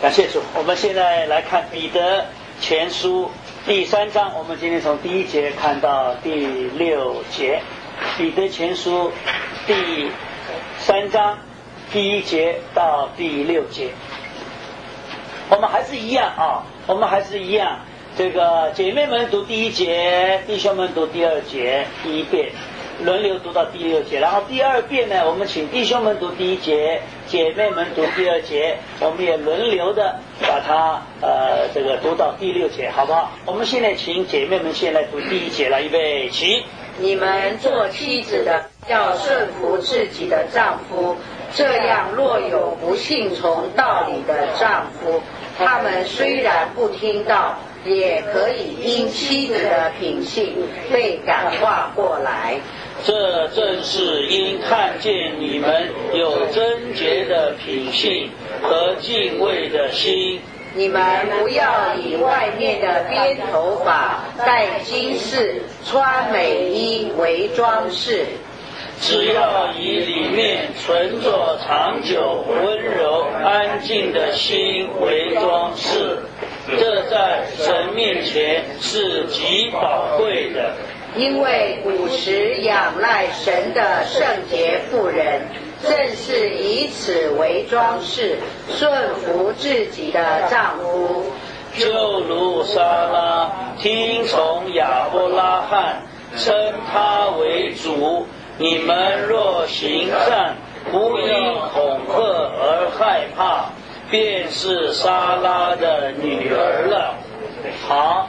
感谢主。我们现在来看彼得前书第3章，我们今天从第1节看到第6节。彼得前书第3章第1节到第6节，我们还是一样啊，我们还是一样。这个姐妹们读第1节，弟兄们读第2节，第一遍轮流读到第6节，然后第2遍呢，我们请弟兄们读第1节，姐妹们读第2节，我们也轮流的把它这个读到第6节，好不好？我们现在请姐妹们先来读第1节了，预备起。 你们做妻子的要顺服自己的丈夫，这样若有不信从道理的丈夫，他们虽然不听道，也可以因妻子的品性被感化过来。 这正是因看见你们有贞洁的品性和敬畏的心。 你们不要以外面的编头发、戴金饰、穿美衣为装饰， 只要以里面存着长久、温柔、安静的心为装饰，这在神面前是极宝贵的。 因为古时仰赖神的圣洁妇人，正是以此为装饰，顺服自己的丈夫， 就如撒拉听从亚伯拉罕，称他为主。你们若行善，不因恐吓而害怕，便是撒拉的女儿了。好。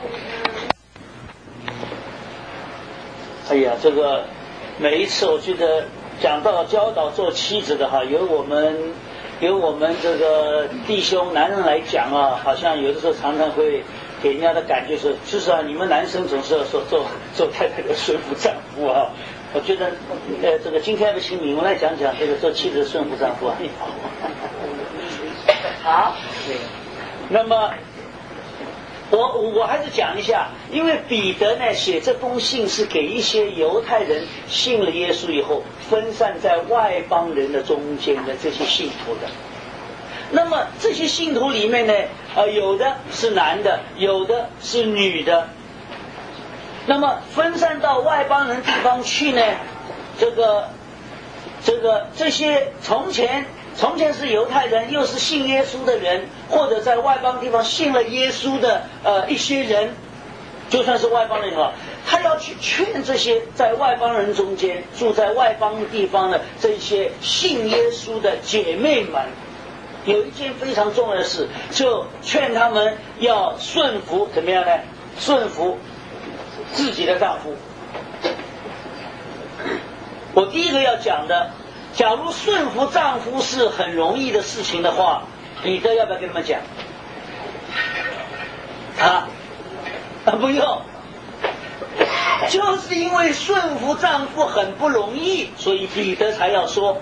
哎呀，这个每一次我觉得讲到教导做妻子的哈，由我们这个弟兄男人来讲啊，好像有的时候常常会给人家的感觉是，就是啊，你们男生总是要说做太太的顺服丈夫啊。我觉得这个今天的请你们来讲讲这个做妻子的顺服丈夫啊。好，那么。我还是讲一下，因为彼得呢写这封信是给一些犹太人信了耶稣以后分散在外邦人的中间的这些信徒的。那么这些信徒里面呢，有的是男的，有的是女的。那么分散到外邦人地方去呢，这些从前是犹太人，又是信耶稣的人，或者在外邦地方信了耶稣的一些人，就算是外邦人也好，他要去劝这些在外邦人中间住在外邦地方的这些信耶稣的姐妹们，有一件非常重要的事，就劝他们要顺服，怎么样呢？顺服自己的丈夫。我第一个要讲的，假如顺服丈夫是很容易的事情的话，彼得要不要跟他们讲？不用，就是因为顺服丈夫很不容易，所以彼得才要说。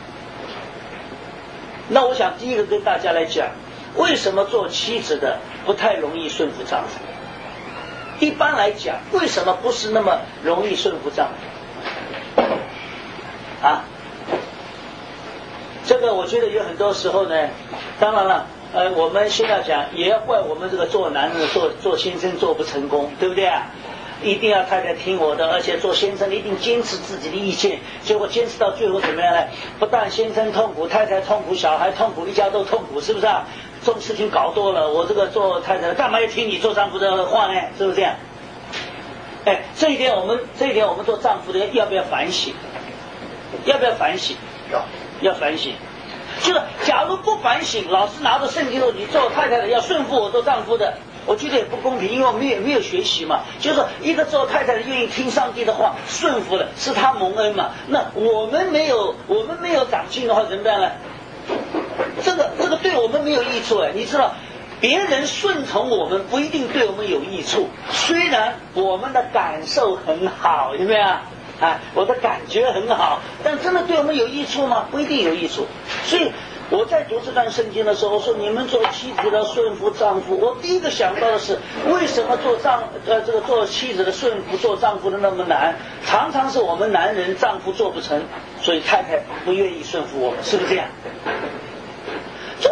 那我想第一个跟大家来讲，为什么做妻子的不太容易顺服丈夫？一般来讲，为什么不是那么容易顺服丈夫？这个我觉得有很多时候呢，当然了，我们现在讲也要怪我们这个做男人做先生做不成功，对不对啊？一定要太太听我的，而且做先生一定坚持自己的意见，结果坚持到最后怎么样呢？不但先生痛苦，太太痛苦，小孩痛苦，一家都痛苦，是不是啊？这种事情搞多了，我这个做太太干嘛要听你做丈夫的话呢？是不是这样？这一点我们做丈夫的要不要反省？要不要反省？要反省。就是假如不反省，老是拿着圣经说你做太太的要顺服我做丈夫的，我觉得也不公平，因为我们没有学习嘛。就是说一个做太太的愿意听上帝的话，顺服了，是他蒙恩嘛。那我们没有长进的话怎么办呢？这个对我们没有益处。你知道别人顺从我们不一定对我们有益处，虽然我们的感受很好，有没有啊？我的感觉很好，但真的对我们有益处吗？不一定有益处。所以我在读这段圣经的时候说，你们做妻子的顺服丈夫，我第一个想到的是，为什么做妻子的顺服做丈夫的那么难？常常是我们男人丈夫做不成，所以太太不愿意顺服我们，是不是这样？这是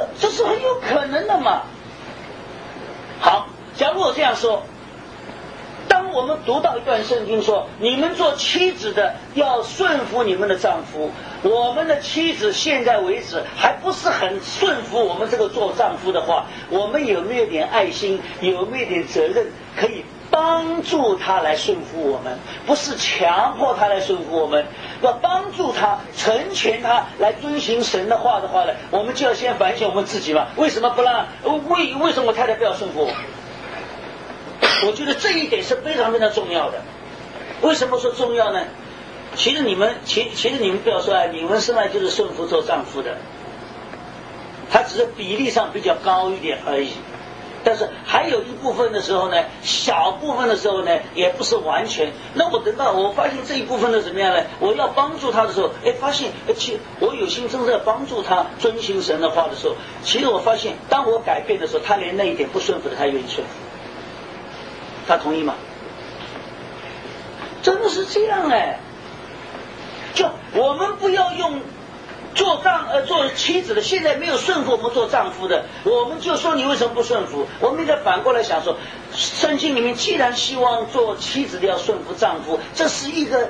很有可能的嘛。好，假如我这样说，当我们读到一段圣经说，你们做妻子的要顺服你们的丈夫，我们的妻子现在为止还不是很顺服我们这个做丈夫的话，我们有没有点爱心，有没有点责任，可以帮助他来顺服我们，不是强迫他来顺服我们，要帮助他成全他来遵行神的话呢，我们就要先反省我们自己嘛。为什么不让为什么我太太不要顺服我？我觉得这一点是非常非常重要的。为什么说重要呢？其实你们不要说你们生来就是顺服做丈夫的，他只是比例上比较高一点而已。但是还有一部分的时候呢，小部分的时候呢，也不是完全。那我等到我发现这一部分的怎么样呢？我要帮助他的时候，发现我有心真正要帮助他遵行神的话的时候，其实我发现，当我改变的时候，他连那一点不顺服的，他愿意顺服。他同意吗？真的是这样就我们不要用做妻子的，现在没有顺服我们做丈夫的，我们就说你为什么不顺服？我们应该反过来想说，圣经里面既然希望做妻子的要顺服丈夫，这是一个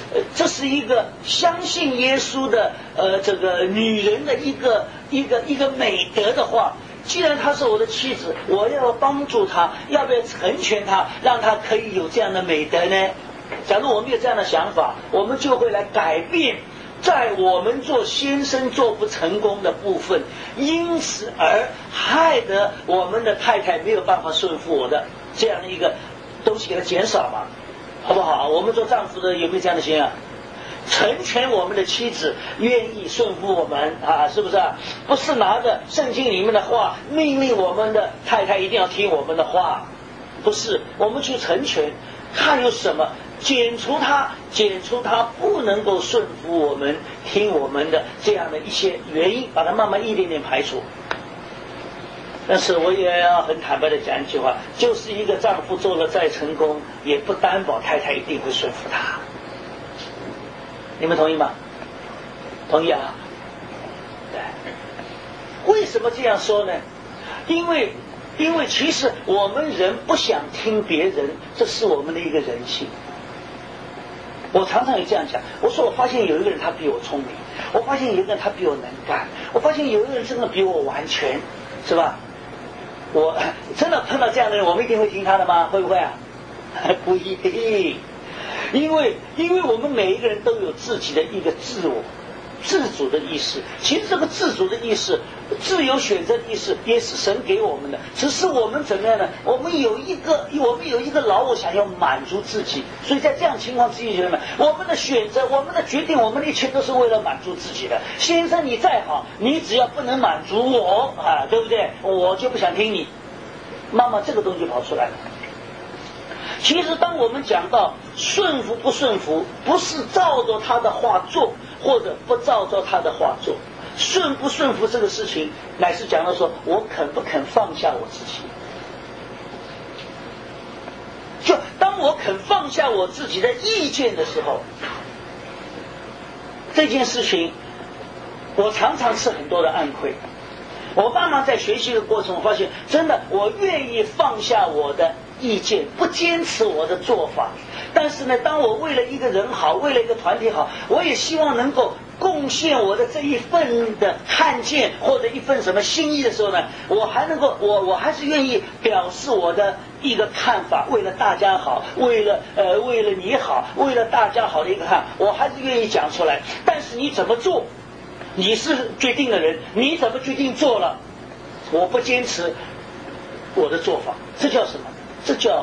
相信耶稣的这个女人的一个美德的话。既然她是我的妻子，我要帮助她，要不要成全她，让她可以有这样的美德呢？假如我们有这样的想法，我们就会来改变在我们做先生做不成功的部分，因此而害得我们的太太没有办法顺服我的这样的一个东西给它减少嘛，好不好？我们做丈夫的有没有这样的心啊？成全我们的妻子，愿意顺服我们是不是啊？不是拿着圣经里面的话命令我们的太太一定要听我们的话，不是，我们去成全，看有什么减除他不能够顺服我们听我们的这样的一些原因，把它慢慢一点点排除。但是我也要很坦白的讲一句话，就是一个丈夫做了再成功，也不担保太太一定会顺服他。你们同意吗？同意啊。对。为什么这样说呢？因为其实我们人不想听别人，这是我们的一个人性。我常常也这样讲，我说我发现有一个人他比我聪明，我发现有一个人他比我能干，我发现有一个人真的比我完全，是吧？我真的碰到这样的人，我们一定会听他的吗？会不会啊？不一定。因为我们每一个人都有自己的一个自我自主的意识，其实这个自主的意识，自由选择的意识也是神给我们的，只是我们怎么样呢？我们有一个老我想要满足自己，所以在这样情况之下呢，我们的选择，我们的决定，我们的一切都是为了满足自己的。先生你再好，你只要不能满足我对不对？我就不想听你。妈妈这个东西跑出来了。其实当我们讲到顺服不顺服，不是照着他的话做，或者不照着他的话做。顺不顺服这个事情，乃是讲到说我肯不肯放下我自己。就当我肯放下我自己的意见的时候，这件事情我常常吃很多的暗亏。我慢慢在学习的过程，我发现真的我愿意放下我的意见，不坚持我的做法。但是呢，当我为了一个人好，为了一个团体好，我也希望能够贡献我的这一份的看见或者一份什么心意的时候呢，我还能够我还是愿意表示我的一个看法，为了大家好，为了你好，为了大家好的一个看，我还是愿意讲出来。但是你怎么做，你是决定的人，你怎么决定做了，我不坚持我的做法，这叫什么？这叫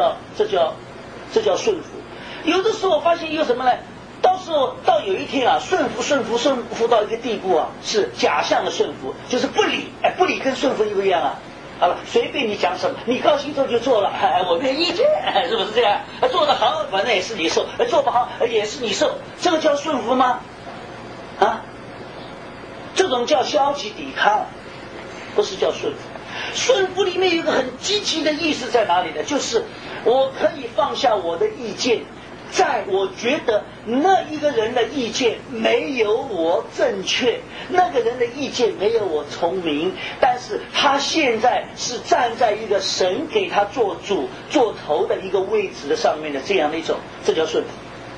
顺服。有的时候我发现有什么呢？到有一天顺服到一个地步是假象的顺服，就是不理。不理跟顺服一不一样啊？好了，随便你讲什么，你高兴做就做了，我没有意见，是不是这样？做得好反正也是你受，做不好也是你受，这个叫顺服吗？这种叫消极抵抗，不是叫顺服。顺服里面有一个很积极的意思在哪里呢？就是我可以放下我的意见， 在我觉得那一个人的意见没有我正确，那个人的意见没有我聪明，但是他现在是站在一个神给他做主做头的一个位置的上面的这样的一种，这叫顺服。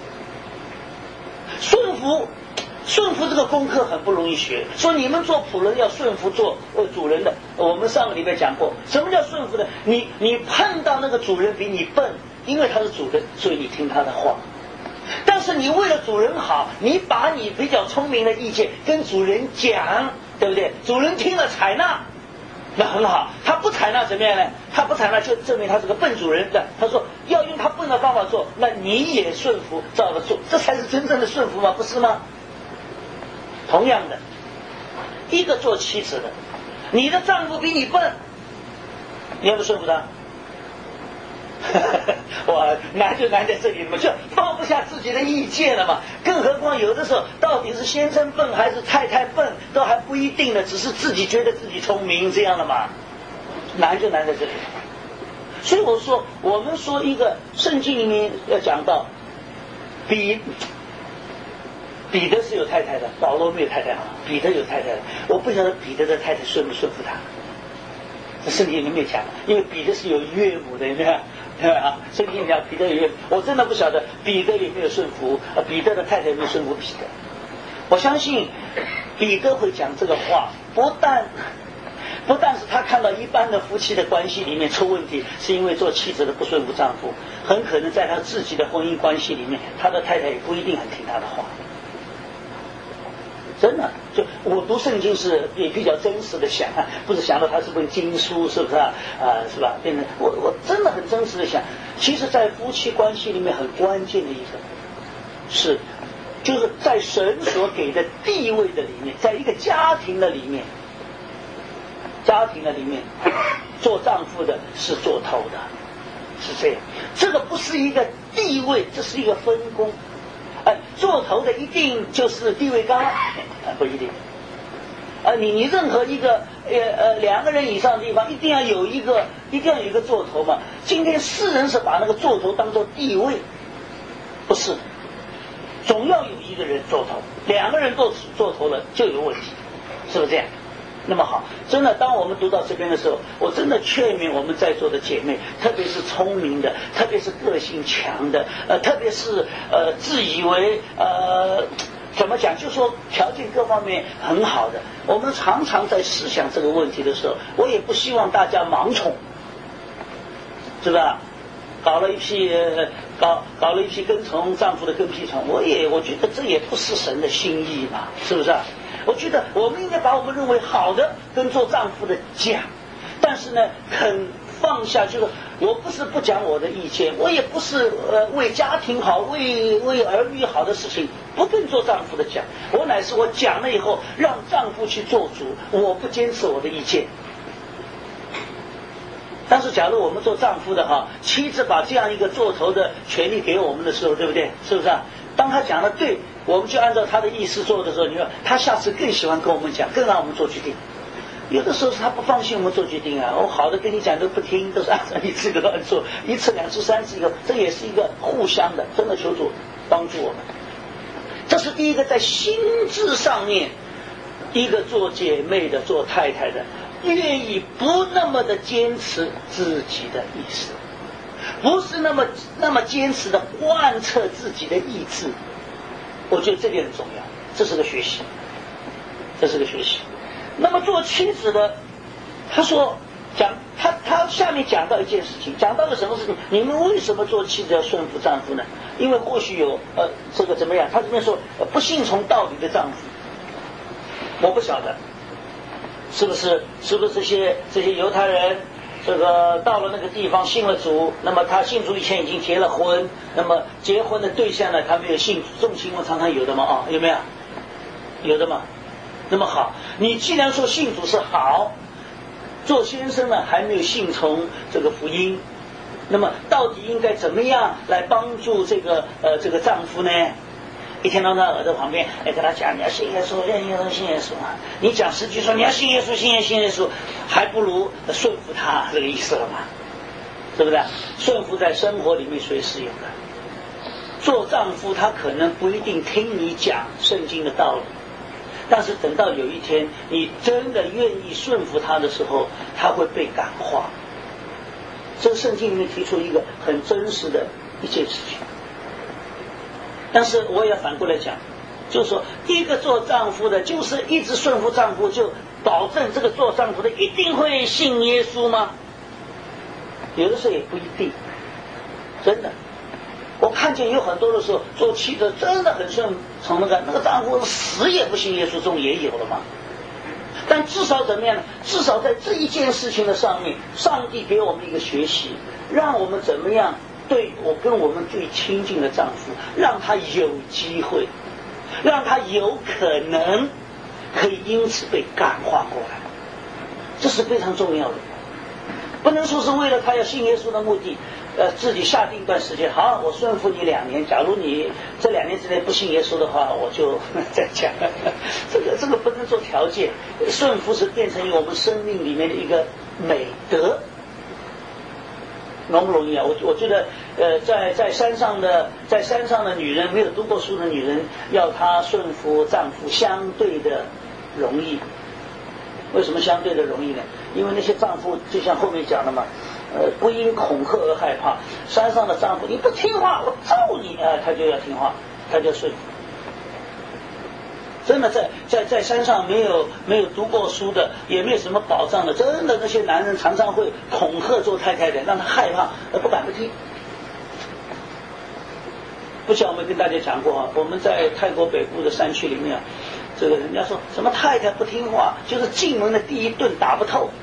顺服这个功课很不容易学，说你们做仆人要顺服做主人的。我们上个礼拜讲过，什么叫顺服呢？你碰到那个主人比你笨，因为他是主人，所以你听他的话。但是你为了主人好，你把你比较聪明的意见跟主人讲，对不对？主人听了采纳，那很好。他不采纳怎么样呢？他不采纳就证明他是个笨主人的。他说要用他笨的方法做，那你也顺服照着做，这才是真正的顺服嘛，不是吗？同样的，一个做妻子的，你的丈夫比你笨，你要不顺服他？我难就难在这里嘛，就放不下自己的意见了嘛。更何况有的时候到底是先生笨还是太太笨都还不一定的，只是自己觉得自己聪明这样的嘛。难就难在这里。所以我说，我们说一个圣经里面要讲到彼得是有太太的，保罗没有太太啊。彼得有太太的，我不晓得彼得的太太顺不顺服他。这圣经里面没有讲，因为彼得是有岳母的，对吧？对吧？圣经里讲彼得有岳母，我真的不晓得彼得有没有顺服，彼得的太太有没有顺服彼得。我相信彼得会讲这个话，不但是他看到一般的夫妻的关系里面出问题，是因为做妻子的不顺服丈夫，很可能在他自己的婚姻关系里面，他的太太也不一定很听他的话。真的，就我读圣经是也比较真实的想，不是想到它是本经书，是不是啊？是吧？变成我真的很真实的想，其实，在夫妻关系里面很关键的一个，是就是在神所给的地位的里面，在一个家庭的里面，做丈夫的是做头的，是这样。这个不是一个地位，这是一个分工。做头的一定就是地位高，不一定。你任何一个两个人以上的地方，一定要有一个做头嘛。今天世人是把那个做头当做地位，不是，总要有一个人做头，两个人做头了就有问题，是不是这样？那么好，真的，当我们读到这边的时候，我真的劝勉我们在座的姐妹，特别是聪明的，特别是个性强的，特别是自以为怎么讲，就说条件各方面很好的，我们常常在思想这个问题的时候，我也不希望大家盲从，是吧？搞了一批跟从丈夫的跟屁虫，我觉得这也不是神的心意嘛，是不是啊？我觉得我们应该把我们认为好的跟做丈夫的讲，但是呢，肯放下，就是我不是不讲我的意见，我也不是为家庭好、为儿女好的事情不跟做丈夫的讲，我乃是我讲了以后让丈夫去做主，我不坚持我的意见。但是假如我们做丈夫的哈，妻子把这样一个做头的权利给我们的时候，对不对？是不是啊？当他讲的对，我们就按照他的意思做的时候，你说他下次更喜欢跟我们讲，更让我们做决定。有的时候是他不放心我们做决定啊，我好的跟你讲都不听，都是按照你自个乱做，一次两次三次以后，这也是一个互相的，真的求主帮助我们。这是第一个，在心智上面，一个做姐妹的、做太太的，愿意不那么的坚持自己的意思，不是那么坚持的贯彻自己的意志。我觉得这点很重要，这是个学习。那么做妻子的，他说他下面讲到一件事情，讲到了什么事情？你们为什么做妻子要顺服丈夫呢？因为或许有这个怎么样？他这边说不信从道理的丈夫，我不晓得是不是这些犹太人，这个到了那个地方信了主，那么他信主以前已经结了婚，那么结婚的对象呢，他没有信主，这种情况常常有的嘛有没有？有的嘛。那么好，你既然说信主是好，做先生呢还没有信从这个福音，那么到底应该怎么样来帮助这个丈夫呢？一天到晚耳朵旁边跟他讲，你要信耶稣，信耶稣啊！你讲10句说你要信耶稣，信耶稣，还不如顺服他，这个意思了嘛？是不是？顺服在生活里面随时有的， 做丈夫他可能不一定听你讲圣经的道理，但是等到有一天你真的愿意顺服他的时候，他会被感化。这个圣经里面提出一个很真实的一件事情。但是我也反过来讲，就是说第一个做丈夫的就是一直顺服丈夫，就保证这个做丈夫的一定会信耶稣吗？有的时候也不一定，真的。我看见有很多的时候做妻子真的很顺从那个丈夫死也不信耶稣，这种也有了嘛。但至少怎么样呢？至少在这一件事情的上面，上帝给我们一个学习，让我们怎么样对我跟我们最亲近的丈夫，让他有机会，让他有可能可以因此被感化过来，这是非常重要的。不能说是为了他要信耶稣的目的，自己下定一段时间，好，我顺服你2年，假如你这2年之内不信耶稣的话，我就再讲。这个不能做条件，顺服是变成我们生命里面的一个美德，容不容易啊？我觉得，在山上的女人，没有读过书的女人，要她顺服丈夫，相对的容易。为什么相对的容易呢？因为那些丈夫就像后面讲的嘛，不因恐吓而害怕。山上的丈夫，你不听话，我揍你啊，他就要听话，他就顺服。真的在山上没有读过书的，也没有什么保障的，真的那些男人常常会恐吓做太太的，让他害怕而不敢不听。不像我们跟大家讲过啊，我们在泰国北部的山区里面啊，这个人家说什么太太不听话，就是进门的第一顿打不透。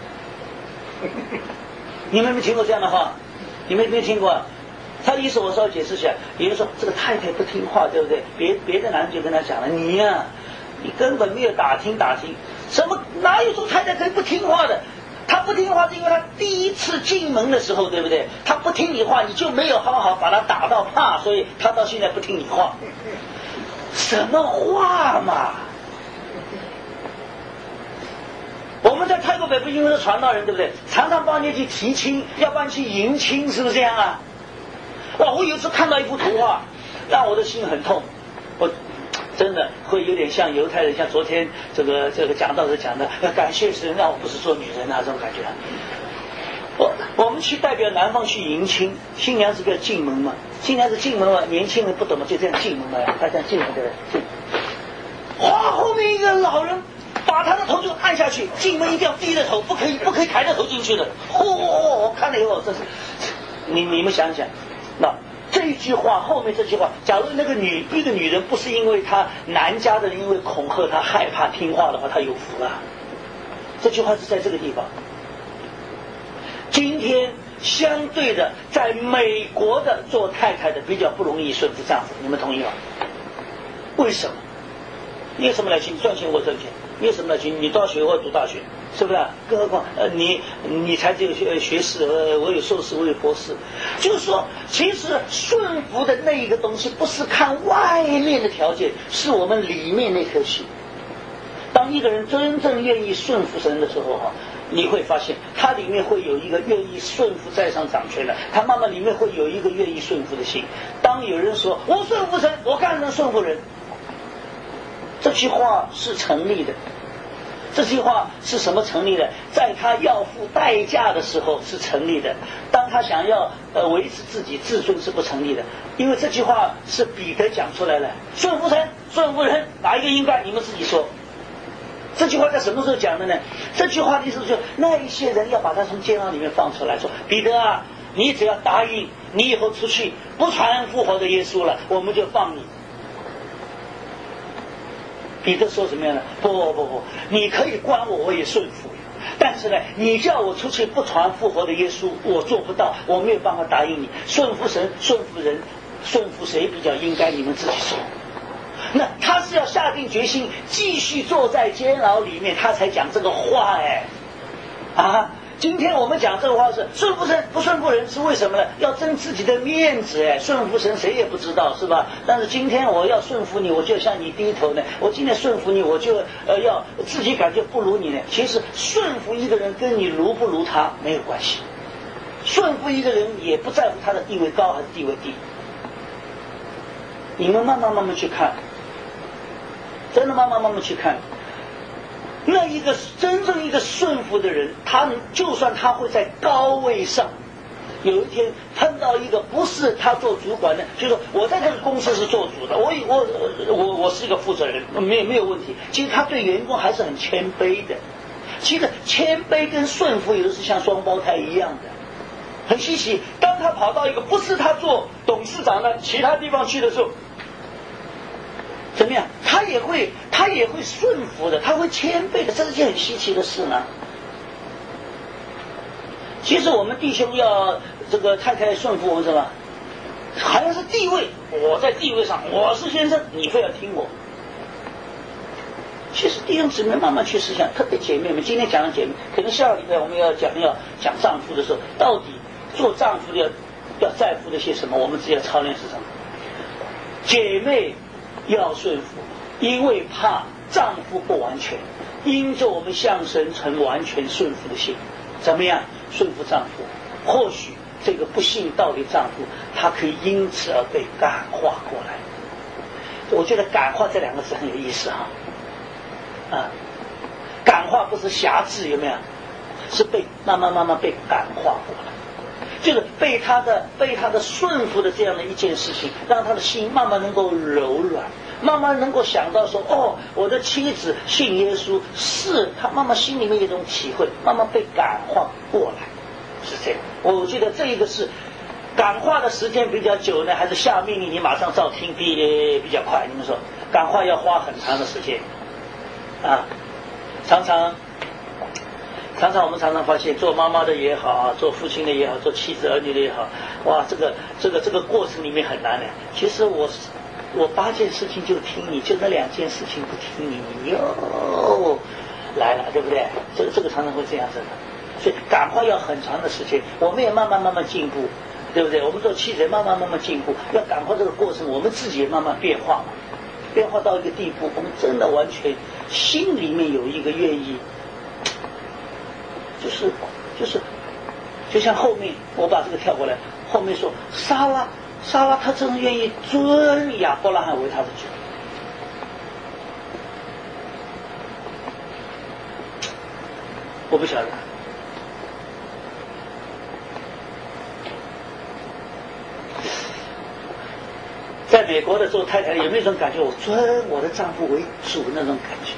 你们有没有听过这样的话？你们有没有听过？他的意思我稍微解释一下，也就是说这个太太不听话，对不对？别的男人就跟他讲了，你呀，你根本没有打听，什么哪有说太太可以不听话的？他不听话是因为他第一次进门的时候，对不对？他不听你话，你就没有好好把他打到怕，所以他到现在不听你话。什么话嘛！我们在泰国北部因为是传道人，对不对？常常帮你去提亲，要帮你去迎亲，是不是这样啊？哇！我有一次看到一幅图画，让我的心很痛。我真的会有点像犹太人，像昨天这个讲道时讲的，感谢神让我不是做女人啊，这种感觉。我们去代表男方去迎亲，新娘子要进门嘛，新娘子进门嘛，年轻人不懂嘛，就这样进门嘛，他这样进门对不对？哇！后面一个老人把他的头就按下去，进门一定要低着头，不可以抬着头进去的。我看了以后，这是你们想想，那这一句话后面这句话，假如那个一个女人不是因为她男家的人因为恐吓她害怕听话的话，她有福了。这句话是在这个地方。今天相对的，在美国的做太太的比较不容易顺服丈夫，你们同意吗？为什么？你有什么来请赚钱我挣钱，你有什么来请你都要学我读大学，是不是？更何况你才只有学士，我有硕士，我有博士。就是说，其实顺服的那一个东西，不是看外面的条件，是我们里面那颗心。当一个人真正愿意顺服神的时候，你会发现他里面会有一个愿意顺服在上掌权的，他慢慢里面会有一个愿意顺服的心。当有人说我顺服神，我干能顺服人，这句话是成立的。这句话是什么成立的？在他要付代价的时候是成立的，当他想要维持自己自尊是不成立的。因为这句话是彼得讲出来了，顺服神顺服人，哪一个应该你们自己说。这句话在什么时候讲的呢？这句话的意思就是那一些人要把他从监牢里面放出来，说彼得啊，你只要答应你以后出去不传复活的耶稣了，我们就放你。彼得说什么样的？不，你可以关我也顺服，但是呢，你叫我出去不传复活的耶稣，我做不到，我没有办法答应你。顺服神顺服人，顺服谁比较应该，你们自己说。那他是要下定决心继续坐在监牢里面，他才讲这个话。今天我们讲这个话是顺服神不顺服人，是为什么呢？要争自己的面子。顺服神谁也不知道，是吧？但是今天我要顺服你，我就向你低头呢。我今天顺服你，我就要自己感觉不如你呢。其实顺服一个人跟你如不如他没有关系，顺服一个人也不在乎他的地位高还是地位低。 你们慢慢去看，真的慢慢去看。那一个真正一个顺服的人，他就算他会在高位上，有一天碰到一个不是他做主管的，就是说我在这个公司是做主的，我是一个负责人，没有问题。其实他对员工还是很谦卑的。其实谦卑跟顺服有的是像双胞胎一样的，很稀奇。当他跑到一个不是他做董事长的其他地方去的时候，怎么样？他也会顺服的，他会谦卑的，这是件很稀奇的事呢。其实我们弟兄要这个太太顺服我们什么？好像是地位，我在地位上，我是先生，你非要听我。其实弟兄姊妹慢慢去思想，特别姐妹们，今天讲的姐妹，可能下个礼拜我们要讲丈夫的时候，到底做丈夫的要在乎的些什么？我们只要操练是什么？姐妹要顺服，因为怕丈夫不完全，因着我们向神成完全顺服的心，怎么样顺服丈夫？或许这个不信道的丈夫，他可以因此而被感化过来。我觉得感化这两个字很有意思哈。感化不是辖制，有没有？是被慢慢被感化过来，就是被他的顺服的这样的一件事情，让他的心慢慢能够柔软，慢慢能够想到说，哦，我的妻子信耶稣，是他慢慢心里面有一种体会，慢慢被感化过来，是这样。我觉得这一个是感化的时间比较久呢，还是下命令你马上照听比较快？你们说感化要花很长的时间啊？常常我们常常发现，做妈妈的也好，做父亲的也好，做妻子儿女的也好，哇，这个过程里面很难的。其实我8件事情就听你，就那2件事情不听你，你又来了，对不对？这个常常会这样子的。所以感化要很长的时间，我们也慢慢进步，对不对？我们做妻子慢慢进步，要感化这个过程，我们自己也慢慢变化嘛，变化到一个地步，我们真的完全心里面有一个愿意，就是就像后面我把这个跳过来，后面说撒拉他真的愿意尊亚伯拉罕为他的主。我不晓得，在美国的做太太有没有一种感觉？我尊我的丈夫为主那种感觉。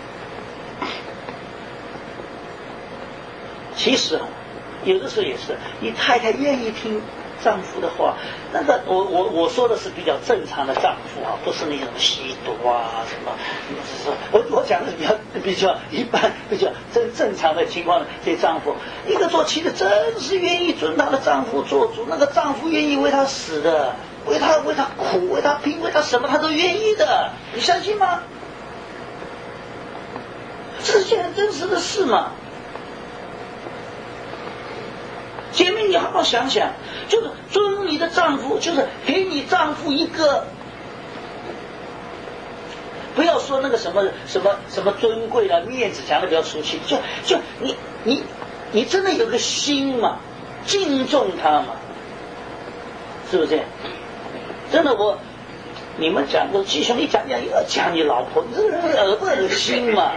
其实有的时候也是，你太太愿意听丈夫的话，那个我说的是比较正常的丈夫啊，不是那种吸毒啊什么，我讲的比较一般比较正常的情况的这丈夫，一个做妻子真是愿意尊她的丈夫做主，那个丈夫愿意为她死的，为她苦，为她拼，为她什么她都愿意的，你相信吗？这是件很真实的事嘛。姐妹，你好好想想，就是尊你的丈夫，就是给你丈夫一个，不要说那个什么尊贵啊，面子讲的比较俗气，就你真的有个心嘛，敬重他嘛，是不是？真的你们讲过弟兄，一讲又要讲你老婆，你这个人恶心嘛。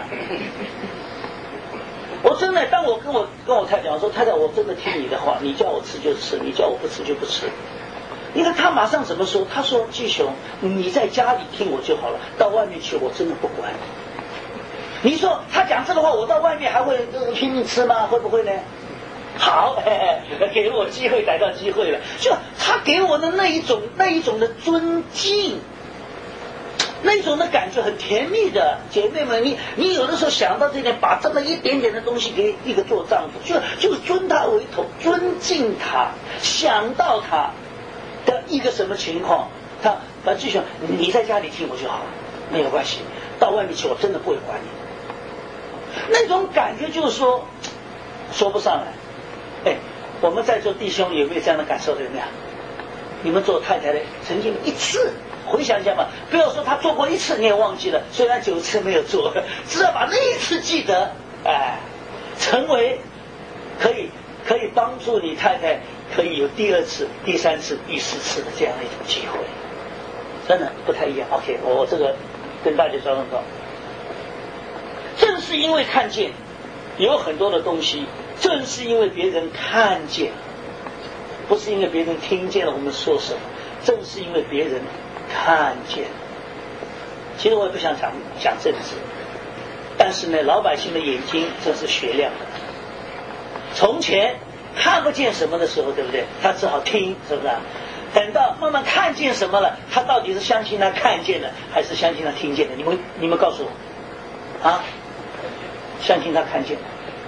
我真的，当我跟我太太讲说，太太，我真的听你的话，你叫我吃就吃，你叫我不吃就不吃。你看他马上怎么说？他说：“季雄，你在家里听我就好了，到外面去我真的不管你。”你说他讲这个话，我到外面还会拼命吃吗？会不会呢？好，给了我机会，逮到机会了。就他给我的那一种的尊敬。那种的感觉很甜蜜的，姐妹们，你有的时候想到这点，把这么一点点的东西给一个做丈夫，就尊他为头，尊敬他，想到他的一个什么情况，他继续你在家里听我就好了，没有关系，到外面去我真的不会管你。那种感觉就是说不上来。我们在座弟兄有没有这样的感受？对不对？你们做太太的曾经一次。回想一下吧，不要说他做过1次你也忘记了，虽然9次没有做，只要把那一次记得，成为可以帮助你太太可以有第2次、第3次、第4次的这样的一种机会。 真的不太一样。OK， 我这个跟大家说说，正是因为看见有很多的东西，正是因为别人看见，不是因为别人听见了我们说什么，正是因为别人看见。其实我也不想讲政治，但是呢，老百姓的眼睛真是雪亮的。从前看不见什么的时候，对不对？他只好听，是不是？等到慢慢看见什么了，他到底是相信他看见的，还是相信他听见的？你们告诉我啊！相信他看见的，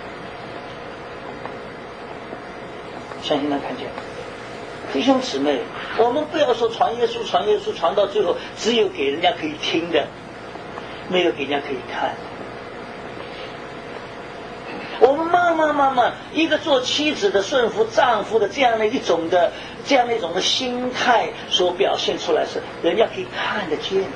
相信他看见的。弟兄姊妹，我们不要说传耶稣，传耶稣，传到最后只有给人家可以听的，没有给人家可以看。我们慢慢，一个做妻子的顺服丈夫的这样的一种的心态所表现出来是人家可以看得见的，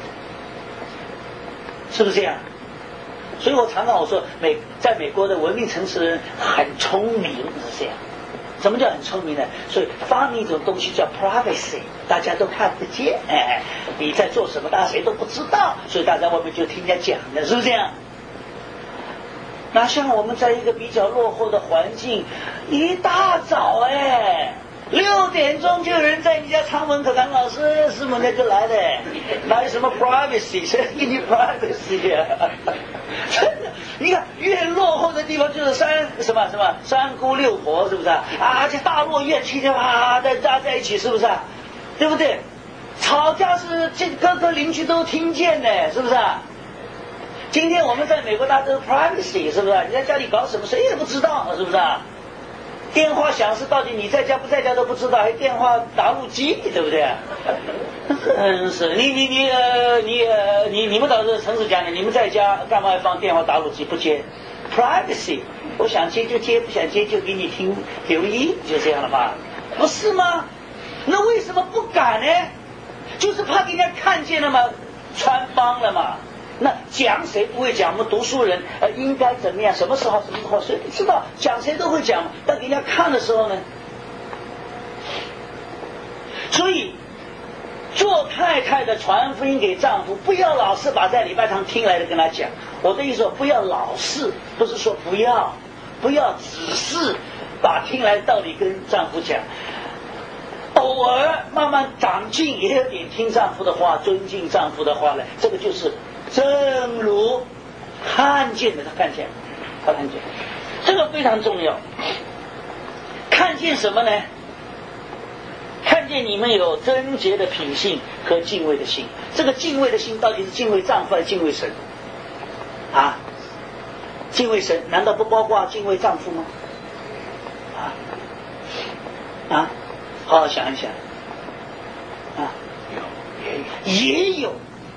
是不是这样？所以我常常我说在美国的文明城市的人很聪明，是这样。什么叫很聪明呢？所以发明一种东西叫 privacy， 大家都看不见，你在做什么大家谁都不知道，所以大家外面就听人家讲的，是不是这样？那像我们在一个比较落后的环境，一大早6点钟就有人在你家窗门口，唐老师师母那就来了，哪有什么 privacy， 谁给你 privacy 啊？真的，你看越落后的地方就是三姑六婆，是不是啊？而且大落院七天大在一起，是不是啊？对不对？吵架是这各个邻居都听见的，是不是啊？今天我们在美国大家都是 privacy， 是不是？你在家里搞什么谁也不知道，是不是啊？电话响是到底你在家不在家都不知道，还电话打录机，对不对？是你们到这城市讲的，你们在家干嘛要放电话打录机不接 ？privacy， 我想接就接，不想接就给你听留意，就这样了嘛，不是吗？那为什么不敢呢？就是怕给人家看见了嘛，穿帮了嘛。那讲谁不会讲？我们读书人应该怎么样？什么时候谁不知道？讲谁都会讲，但给人家看的时候呢？所以做太太的传福音给丈夫，不要老是把在礼拜堂听来的跟他讲。我的意思说，不要老是，不是说不要只是把听来的道理跟丈夫讲。偶尔慢慢长进，也有点听丈夫的话，尊敬丈夫的话呢，这个就是正如看见的，他看见，这个非常重要。看见什么呢？看见你们有贞洁的品性和敬畏的心。这个敬畏的心到底是敬畏丈夫还是敬畏神啊？敬畏神难道不包括敬畏丈夫吗？好好想一想也有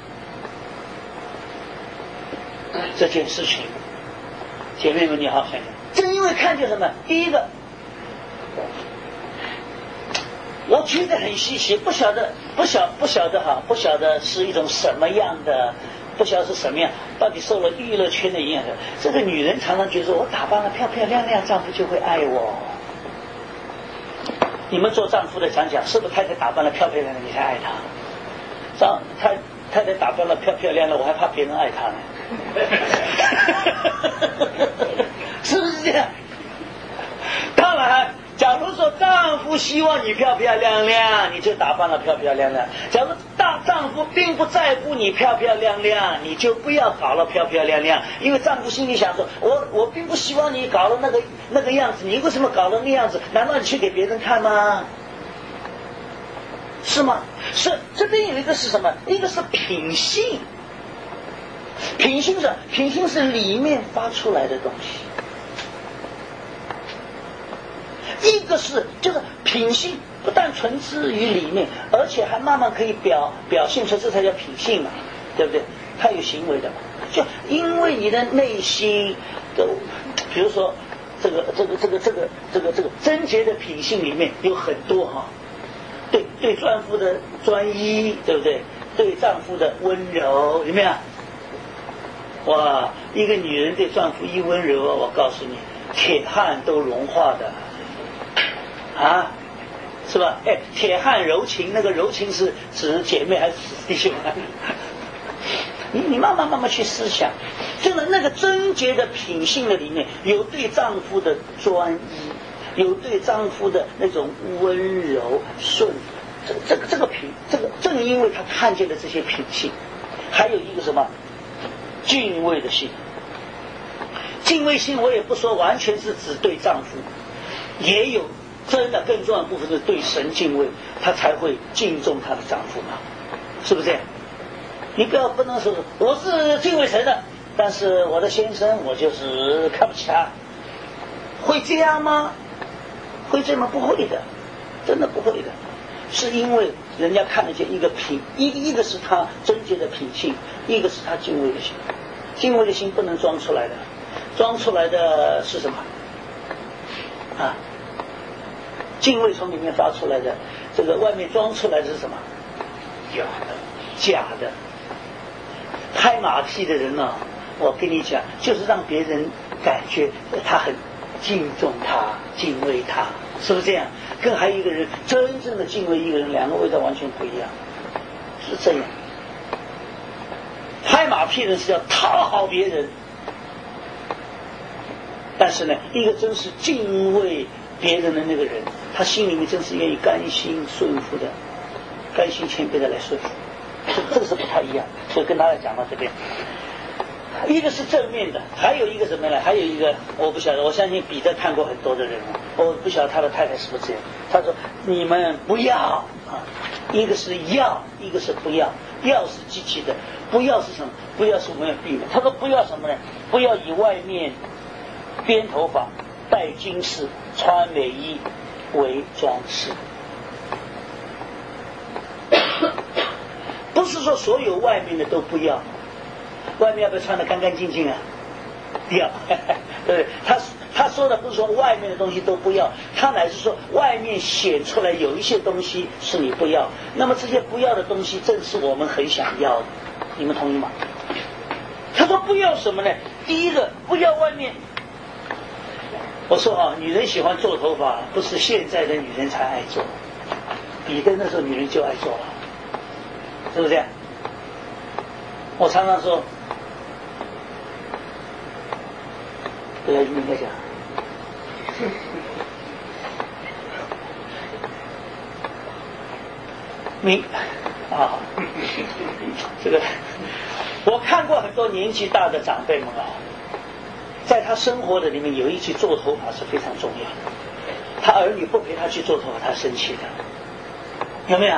这件事情。姐妹们你好好想想，正因为看见什么？第一个，我觉得很稀奇，不晓得是一种什么样的，不晓得是什么样，到底受了娱乐圈的影响。这个女人常常觉得我打扮得漂漂亮亮，丈夫就会爱我。你们做丈夫的讲讲，是不是太太打扮得漂漂亮亮你才爱她？太太打扮得漂漂亮亮，我还怕别人爱她呢。是不是这样？当然，假如说丈夫希望你漂漂亮亮，你就打扮得漂漂亮亮；假如丈夫并不在乎你漂漂亮亮，你就不要搞了漂漂亮亮。因为丈夫心里想说，我并不希望你搞了那个样子，你为什么搞了那样子？难道你去给别人看吗？是吗？是。这边有一个是什么？一个是品性。品性是里面发出来的东西。一个是就是品性不但存自于里面，而且还慢慢可以表现出，这才叫品性嘛，对不对？它有行为的嘛，就因为你的内心的，比如说这个贞洁的品性里面有很多对丈夫的专一，对不对？对丈夫的温柔，有没有？哇，一个女人对丈夫一温柔，我告诉你，铁汉都融化的是吧？哎，铁汉柔情，那个柔情是指姐妹还是指弟兄啊？你慢慢去思想，真的那个贞洁的品性的里面，有对丈夫的专一，有对丈夫的那种温柔顺服。这个品，正因为他看见了这些品性，还有一个什么敬畏的心。敬畏心我也不说完全是指对丈夫，也有真的更重要的部分是对神敬畏，她才会敬重她的丈夫嘛，是不是这样？你不能说我是敬畏神的，但是我的先生我就是看不起他，会这样吗？会这么？不会的，真的不会的，是因为人家看得见一个品，一个是他贞洁的品性，一个是他敬畏的心。敬畏的心不能装出来的，装出来的是什么啊？敬畏从里面发出来的，这个外面装出来的是什么？假的。拍马屁的人呢，我跟你讲，就是让别人感觉他很敬重他、敬畏他，是不是这样？跟还有一个人真正的敬畏一个人，两个味道完全不一样，是这样。拍马屁的人是要讨好别人，但是呢，一个真是敬畏别人的那个人，他心里面真是愿意甘心顺服的，甘心谦卑的来顺服。这个是不太一样，所以跟大家讲到这边，一个是正面的，还有一个什么呢？还有一个我不晓得，我相信彼得看过很多的人，我不晓得他的太太是不是这样。他说：“你们不要啊，一个是要，一个是不要。要是积极的，不要是什么？不要是我们要避免。他说不要什么呢？不要以外面编头发、戴金饰、穿美衣为装饰。”不是说所有外面的都不要，外面要不要穿得干干净净啊？要，对不对？他说的不是说外面的东西都不要，他乃是说外面显出来有一些东西是你不要，那么这些不要的东西正是我们很想要的，你们同意吗？他说不要什么呢？第一个不要外面。我说啊，女人喜欢做头发，不是现在的女人才爱做，彼得那时候女人就爱做了。是不是这样？我常常说，对啊，应该讲，这个我看过很多年纪大的长辈们啊，在他生活的里面有一句做头发是非常重要的，他儿女不陪他去做头发，他生气的，有没有？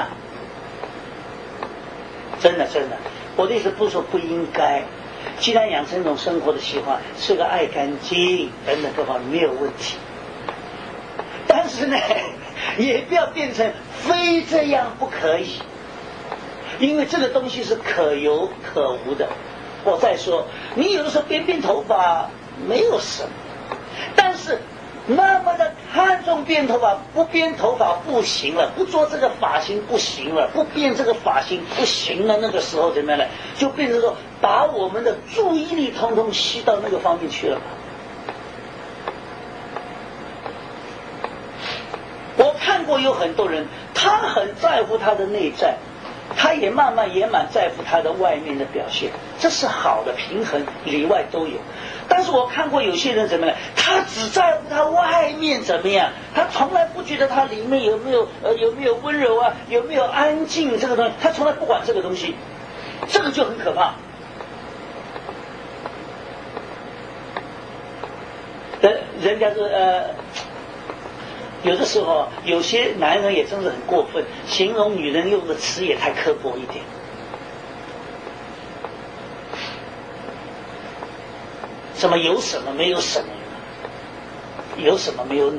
真的，我的意思不是说不应该，既然养成一种生活的习惯，是个爱干净等等各方面没有问题，但是呢，也不要变成非这样不可以，因为这个东西是可有可无的。我再说，你有的时候编头发没有什么，但是那么的看重编头发，不编头发不行了，不做这个发型不行了，不变这个发型不行了，那个时候怎么样呢？就变成说把我们的注意力统统吸到那个方面去了。我看过有很多人，他很在乎他的内在，他也慢慢也蛮在乎他的外面的表现，这是好的，平衡里外都有。但是我看过有些人怎么样，他只在乎他外面怎么样，他从来不觉得他里面有没有温柔啊，有没有安静这个东西，他从来不管这个东西，这个就很可怕。人家说有的时候有些男人也真是很过分，形容女人用的词也太刻薄一点。什么有什么没有什么，有什么没有脑？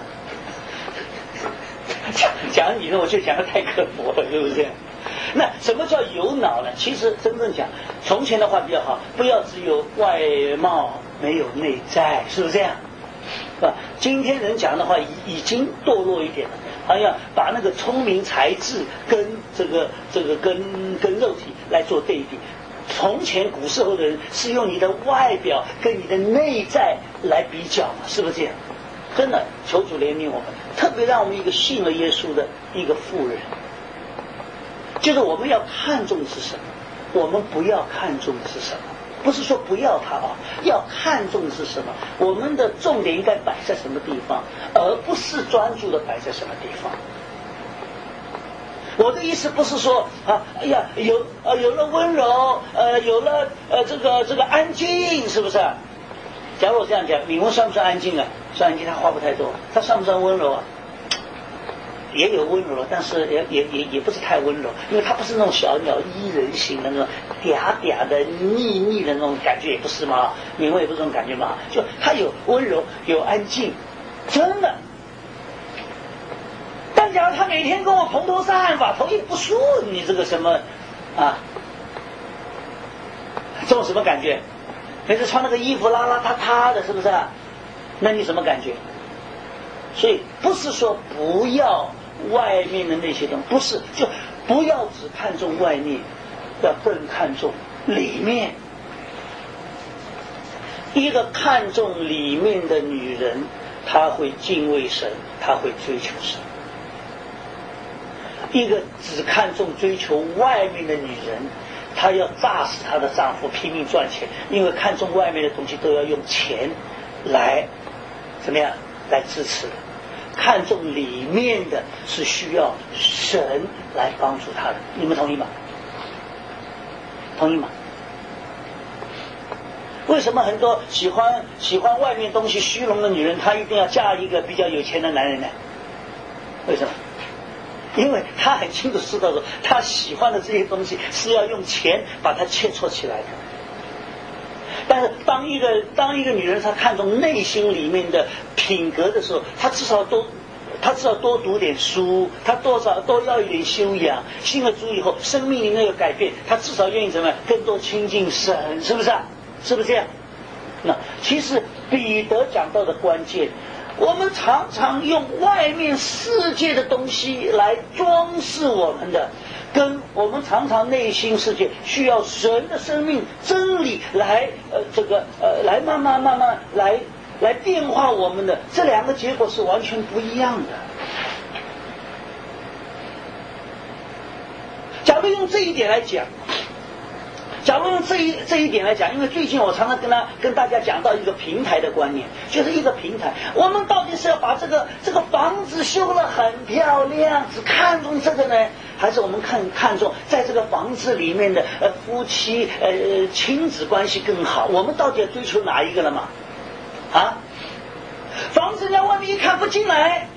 讲你呢，我就讲的太刻薄了，是不是？那什么叫有脑呢？其实真正讲，从前的话比较好，不要只有外貌没有内在，是不是这样？今天人讲的话已经堕落一点了，好像把那个聪明才智跟这个跟肉体来做对比。从前古时候的人是用你的外表跟你的内在来比较嘛，是不是这样？ 真的求主怜悯我们，特别让我们一个信了耶稣的一个妇人，就是我们要看重的是什么，我们不要看重的是什么。不是说不要它啊，要看重的是什么？我们的重点应该摆在什么地方，而不是专注的摆在什么地方。我的意思不是说哎呀，有了温柔，有了这个安静，是不是？假如我这样讲，李玟算不算安静啊？算安静，他话不太多，他算不算温柔啊？也有温柔，但是也不是太温柔，因为他不是那种小鸟依人型的那种嗲嗲的腻腻的那种感觉，也不是嘛，李玟也不是这种感觉嘛，就他有温柔有安静，真的。但假如他每天跟我蓬头散发，头也不梳，你这个什么啊？这种什么感觉？每次穿那个衣服邋邋遢遢的，是不是？那你什么感觉？所以不是说不要外面的那些东西，不是，就不要只看重外面，要更看重里面。一个看重里面的女人，她会敬畏神，她会追求神。一个只看重追求外面的女人，她要炸死她的丈夫，拼命赚钱，因为看重外面的东西都要用钱来怎么样来支持的。看重里面的是需要神来帮助他的，你们同意吗？同意吗？为什么很多喜欢外面东西虚荣的女人，她一定要嫁一个比较有钱的男人呢？为什么？因为她很清楚知道说，她喜欢的这些东西是要用钱把它切磋起来的。但是当一个女人她看重内心里面的品格的时候，她至少多读点书，她多要一点修养，信了主以后生命里面有改变，她至少愿意怎么样更多亲近神，是不是啊？是不是这样？那其实彼得讲到的关键，我们常常用外面世界的东西来装饰我们的，跟我们常常内心世界需要神的生命真理来来慢慢来变化我们的，这两个结果是完全不一样的。假如用这一点来讲，因为最近我常常跟大家讲到一个平台的观念，就是一个平台，我们到底是要把这个房子修得很漂亮，只看重这个呢，还是我们看重在这个房子里面的夫妻亲子关系更好？我们到底要追求哪一个了嘛？啊，房子人家外面一看不进来，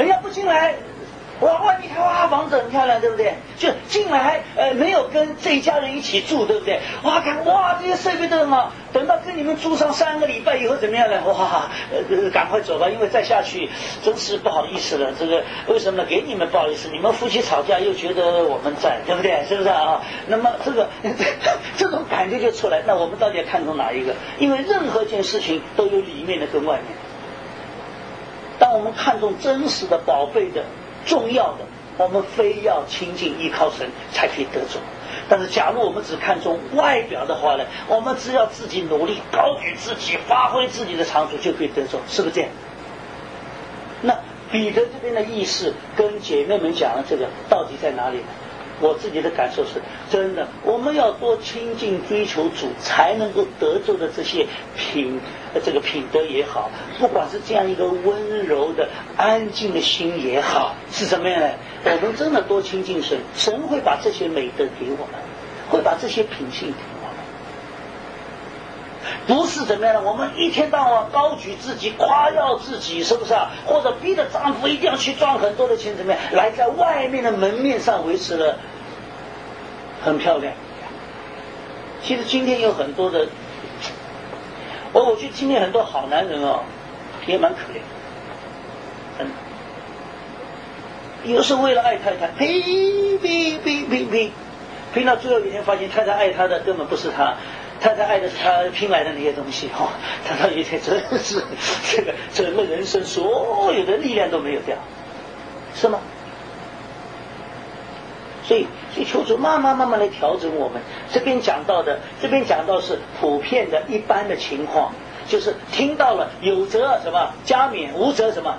哇，外面看哇，房子很漂亮，对不对？就进来没有跟这一家人一起住，对不对？哇，看哇，这些设备都很好。等到跟你们住上3个礼拜以后怎么样呢？哇，赶快走吧，因为再下去真是不好意思了。这个为什么呢？给你们不好意思，你们夫妻吵架又觉得我们在，对不对？是不是啊？那么这种感觉就出来。那我们到底要看重哪一个？因为任何一件事情都有里面的跟外面。当我们看重真实的、宝贝的、重要的，我们非要亲近依靠神才可以得着。但是假如我们只看重外表的话呢，我们只要自己努力高举自己，发挥自己的长处就可以得着，是不是这样？那彼得这边的意思跟姐妹们讲的这个到底在哪里呢？我自己的感受是，真的我们要多亲近追求主，才能够得着的这些品德也好，不管是这样一个温柔的安静的心也好，是怎么样呢？我们真的多亲近神，神会把这些美德给我们，会把这些品性给我们。不是怎么样呢？我们一天到晚高举自己，夸耀自己，是不是啊？或者逼着丈夫一定要去赚很多的钱，怎么样来在外面的门面上维持了很漂亮。其实今天有很多的，我觉得今天很多好男人哦，也蛮可怜，真的。有时候为了爱太太，拼到最后一天，发现太太爱他的根本不是他，太太爱的是他拼来的那些东西哈。他到一天真是整个人生所有的力量都没有掉，是吗？所以求主慢慢来调整我们。这边讲到是普遍的一般的情况， 就是听到了有则什么加冕，无则什么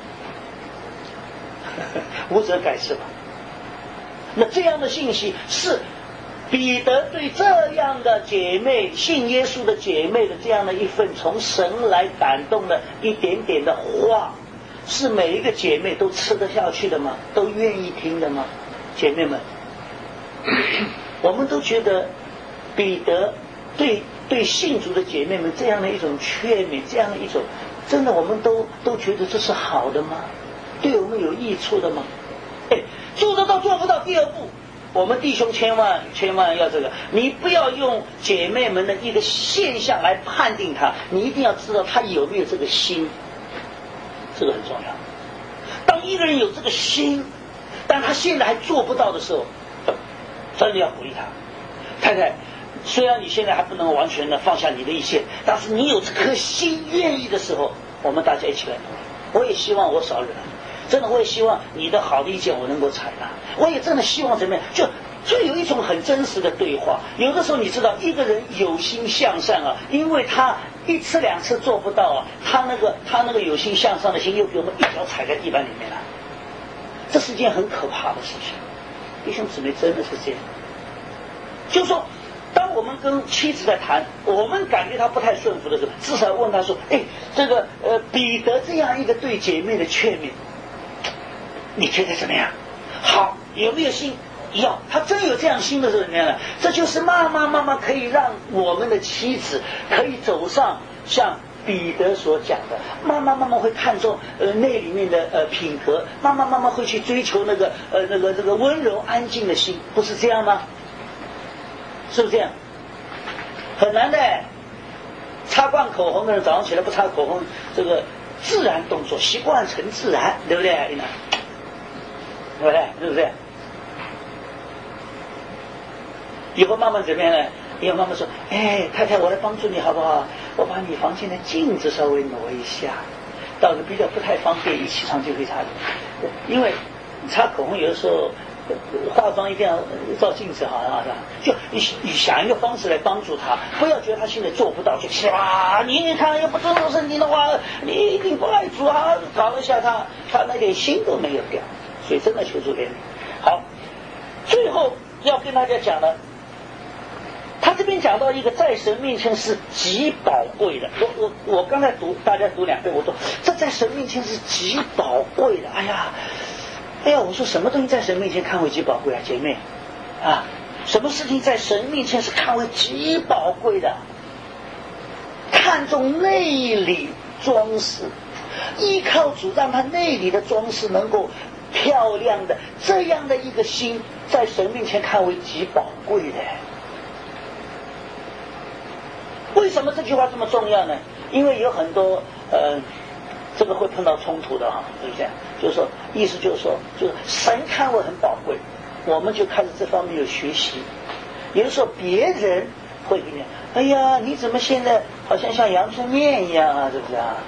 无则改是吧？那这样的信息是彼得对这样的姐妹信耶稣的姐妹的这样的一份从神来感动的一点点的话，是每一个姐妹都吃得下去的吗？都愿意听的吗？姐妹们，我们都觉得彼得对信主的姐妹们这样的一种劝勉，这样的一种真的我们都觉得这是好的吗？对我们有益处的吗？做得到做不到，第二步我们弟兄千万要这个，你不要用姐妹们的一个现象来判定她，你一定要知道她有没有这个心，这个很重要。当一个人有这个心，但他现在还做不到的时候，真的要鼓励他。太太，虽然你现在还不能完全的放下你的一切，但是你有这颗心愿意的时候，我们大家一起来努力。我也希望我少忍，真的我也希望你的好的意见我能够采纳，我也真的希望怎么样，就有一种很真实的对话。有的时候你知道一个人有心向善啊，因为他一次两次做不到啊，他那个有心向上的心又给我们一脚踩在地板里面了，这是一件很可怕的事情。弟兄姊妹，真的是这样。就是说当我们跟妻子在谈，我们感觉他不太顺服的时候，至少问他说，这个彼得这样一个对姐妹的劝勉，你觉得怎么样？好，有没有心？要，他真有这样心的时候，怎么样呢？这就是慢慢可以让我们的妻子可以走上像彼得所讲的，慢慢会看重那里面的品格，慢慢会去追求那个温柔安静的心，不是这样吗？是不是这样？很难的。擦惯口红的人早上起来不擦口红，这个自然动作习惯成自然，对不对？对不对？是不是？以后慢慢怎么样呢？以后妈妈说，太太，我来帮助你好不好？我把你房间的镜子稍微挪一下，到时比较不太方便，一起床就可以擦。因为擦口红有的时候化妆一定要照镜子，好像就你想一个方式来帮助他，不要觉得他现在做不到，就你看要不遵守圣经的话，你一定不爱主啊！搞了一下他那点心都没有掉，所以真的求助怜悯。好，最后要跟大家讲的。他这边讲到一个在神面前是极宝贵的，我刚才大家读2遍，我说这在神面前是极宝贵的。哎呀，我说什么东西在神面前看为极宝贵啊，姐妹啊，什么事情在神面前是看为极宝贵的？看重内里装饰，依靠主让他内里的装饰能够漂亮的，这样的一个心在神面前看为极宝贵的。为什么这句话这么重要呢？因为有很多这个会碰到冲突的是不是？就是说意思就是说，就是神看为很宝贵，我们就开始这方面有学习。有的时候别人会跟你，哎呀，你怎么现在好像阳春面一样啊？是不是啊？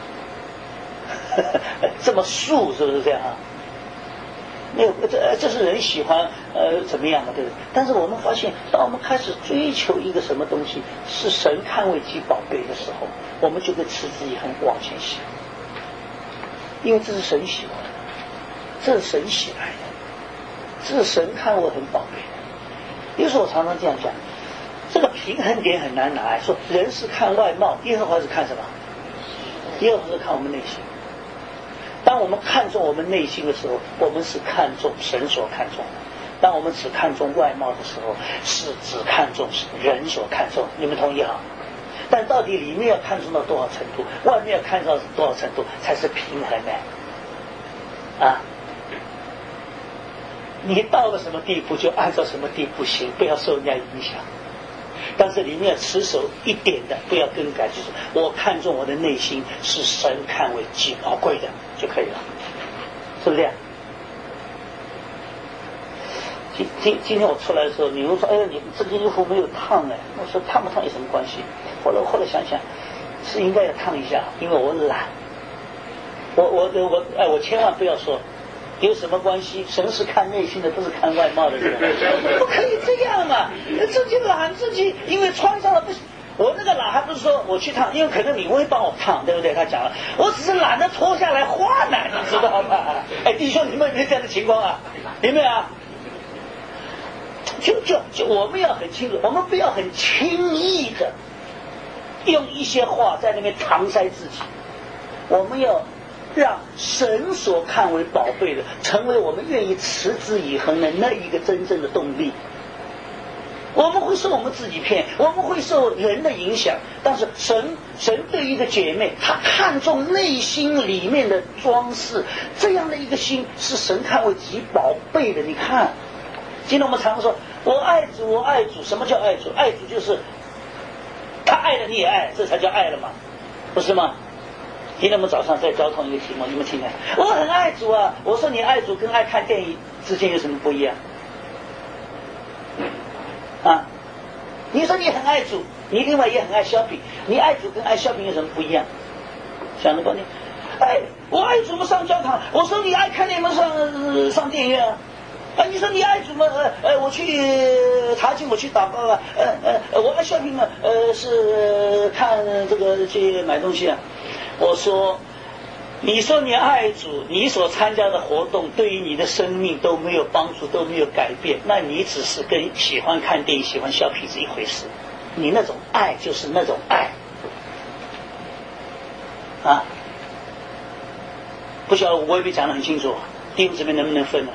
这么素，是不是这样啊？没有，这是人喜欢怎么样的，对不对？但是我们发现，当我们开始追求一个什么东西是神看为极宝贝的时候，我们就会持之以恒往前行，因为这是神喜欢的，这是神喜爱的，这是神看为很宝贝的。有时候我常常这样讲，这个平衡点很难拿来，说人是看外貌，耶和华是看什么？耶和华是看我们内心。当我们看重我们内心的时候，我们是看重神所看重的；当我们只看重外貌的时候，是只看重人所看重。你们同意哈？但到底里面要看重到多少程度，外面要看重到多少程度才是平衡的啊？你到了什么地步就按照什么地步行，不要受人家影响。但是里面持守一点的不要更改，就是我看重我的内心是神看为极宝贵的就可以了，是不是这样？今天我出来的时候，你们说，你这件衣服没有烫哎，我说烫不烫有什么关系？后来想想，是应该要烫一下，因为我懒。我千万不要说有什么关系？神是看内心的，不是看外貌的人，不可以这样嘛！自己懒自己，因为穿上了我那个懒还不是说我去烫，因为可能你会帮我烫，对不对？他讲了，我只是懒得脱下来换呢，你知道吗？哎，弟兄，你们有没有这样的情况啊？有没有啊？就我们要很清楚，我们不要很轻易的用一些话在那边搪塞自己，我们要让神所看为宝贝的，成为我们愿意持之以恒的那一个真正的动力。我们会受我们自己骗，我们会受人的影响，但是神对一个姐妹，他看重内心里面的装饰，这样的一个心是神看为极宝贝的。你看，今天我们常说我爱主，我爱主。什么叫爱主？爱主就是他爱了你也爱，这才叫爱了嘛，不是吗？今天我们早上在交通一个题目，你们听看，我很爱主啊。我说你爱主跟爱看电影之间有什么不一样啊？你说你很爱主，你另外也很爱shopping，你爱主跟爱shopping有什么不一样？想了半天，哎，我爱主嘛上教堂，我说你爱看电影嘛上电影院啊。你说你爱主嘛？我去查经，我去祷告啊。我爱shopping嘛？是看这个去买东西啊。我说，你说你爱主，你所参加的活动对于你的生命都没有帮助，都没有改变，那你只是跟喜欢看电影、喜欢shopping是一回事。你那种爱就是那种爱啊！不晓得我未必讲得很清楚，弟兄姊妹能不能分呢？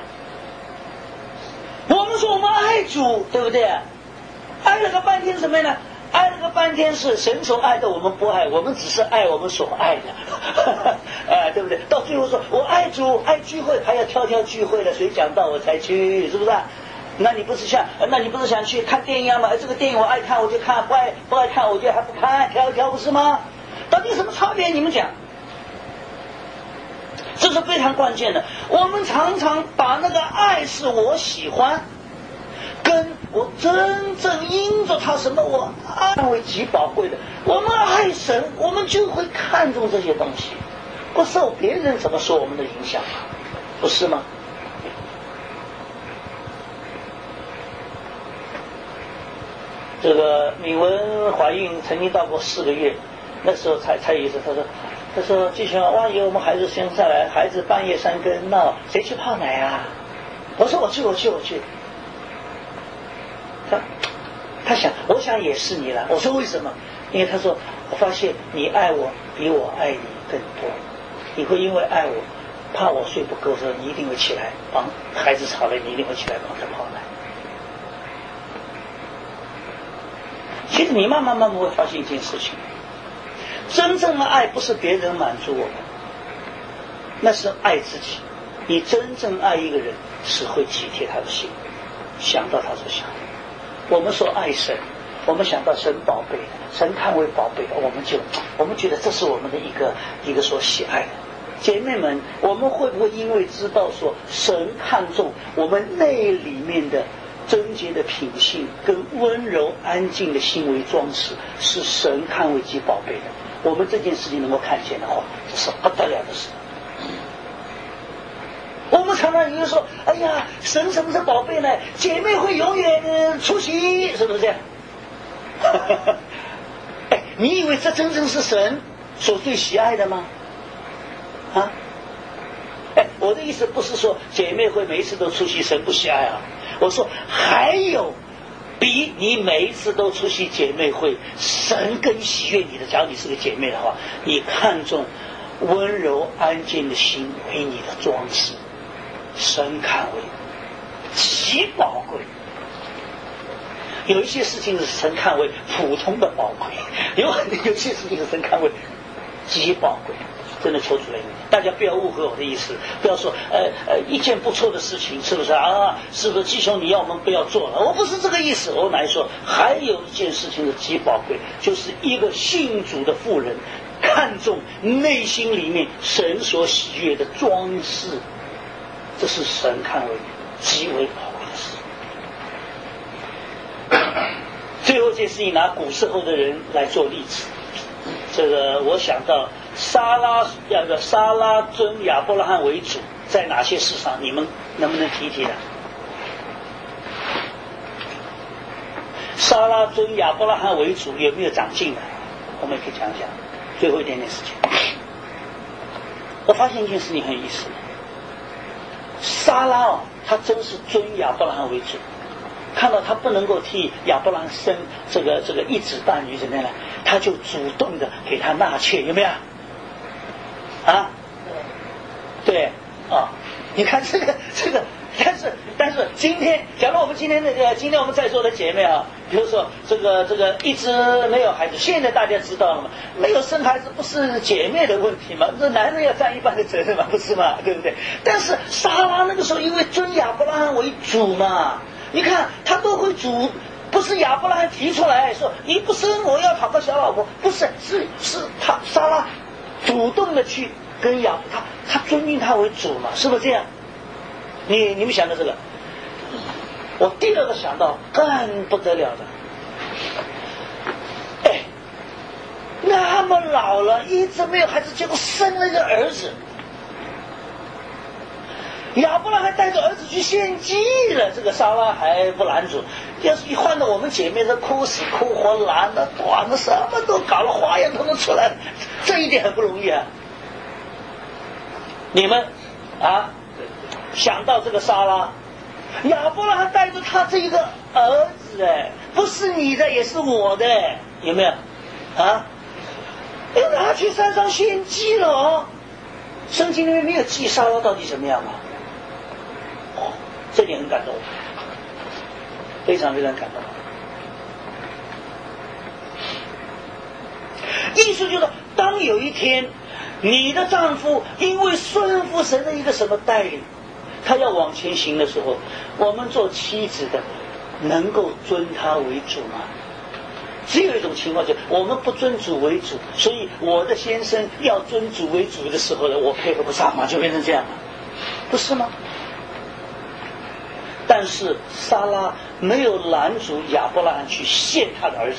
我们说我们爱主，对不对？爱了个半天什么呢？爱了个半天是神所爱的，我们不爱，我们只是爱我们所爱的，对不对？到最后说我爱主，爱聚会，还要挑聚会的，谁讲道我才去，是不是？那你不是想去看电影吗？这个电影我爱看我就看，不爱看我就还不看，挑不是吗？到底什么差别？你们讲。这是非常关键的。我们常常把那个爱是我喜欢，跟我真正因着他什么我爱为极宝贵的。我们爱神，我们就会看重这些东西，不受别人怎么说我们的影响，不是吗？这个敏文怀孕曾经到过4个月，那时候才有一次，他说季雄，万一我们孩子生下来，孩子半夜3更闹，谁去泡奶啊？我说我去。他想，我想也是你了。我说为什么？因为他说，我发现你爱我比我爱你更多，你会因为爱我，怕我睡不够的时候，你一定会起来帮孩子吵了，你一定会起来帮他泡奶。其实你慢慢会发现一件事情，真正的爱不是别人满足我们，那是爱自己。你真正爱一个人是会体贴他的心，想到他所想的。我们说爱神，我们想到神宝贝的，神看为宝贝的，我们觉得这是我们的一个所喜爱的。姐妹们，我们会不会因为知道说神看重我们内里面的贞洁的品性跟温柔安静的心为装饰，是神看为极宝贝的，我们这件事情能够看见的话，这是不得了的事。我们常常有人说，哎呀，神什么是宝贝呢？姐妹会永远出席，是不是这样？哎，你以为这真正是神所最喜爱的吗？啊？哎，我的意思不是说姐妹会每一次都出席神不喜爱啊，我说还有比你每一次都出席姐妹会神更喜悦你的。假如你是个姐妹的话，你看重温柔安静的心为你的装饰，神看为极宝贵。有一些事情是神看为普通的宝贵，有些事情是神看为极宝贵。真的求主来，大家不要误会我的意思，不要说一件不错的事情，是不是啊？是不是基兄你要我们不要做了？我不是这个意思，我乃说还有一件事情是极宝贵，就是一个信主的妇人看重内心里面神所喜悦的装饰，这是神看为极为宝贵的事。最后这事情拿古时候的人来做例子，这个我想到撒拉尊亚伯拉罕为主，在哪些事上你们能不能提提呢？ 撒拉尊亚伯拉罕为主有没有长进的？我们也可以讲讲。最后一点点时间，我发现一件事情很有意思，撒拉他真是尊亚伯拉罕为主，看到他不能够替亚伯拉罕生这个一子半女怎么样呢？他就主动的给他纳妾，有没有？啊，对啊，你看这个，但是今天，假如我们今天我们在座的姐妹啊，比如说这个一直没有孩子，现在大家知道了吗？没有生孩子不是姐妹的问题嘛，这男人要占一半的责任嘛，不是嘛？对不对？但是撒拉那个时候因为尊亚伯拉罕为主嘛，你看他都会主。不是亚伯拉罕提出来说你不生我要讨个小老婆，不是，是他撒拉主动的去跟他尊敬他为主嘛，是不是这样？你们想到这个，我第二个想到更不得了的，哎，那么老了一直没有孩子，结果生了一个儿子。亚伯拉罕带着儿子去献祭了，这个撒拉还不拦阻。要是一换到我们姐妹，这哭死哭活，懒的短的，什么都搞了，花样统统出来了，这一点很不容易啊。你们啊，想到这个撒拉，亚伯拉罕带着他这一个儿子，哎，不是你的也是我的，有没有？啊，要拿去山上献祭了哦。圣经里面没有记撒拉到底怎么样吗？哦，这点很感动，非常非常感动。意思就是，当有一天你的丈夫因为顺服神的一个什么带领，他要往前行的时候，我们做妻子的能够尊他为主吗？只有一种情况，就是我们不尊主为主，所以我的先生要尊主为主的时候呢，我配合不上嘛，就变成这样了，不是吗？但是撒拉没有拦阻亚伯拉罕去献他的儿子，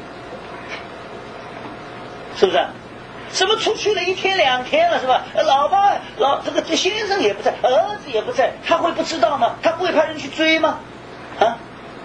是不是？什么出去了1天2天了，是吧？这个先生也不在，儿子也不在，他会不知道吗？他不会派人去追吗？啊？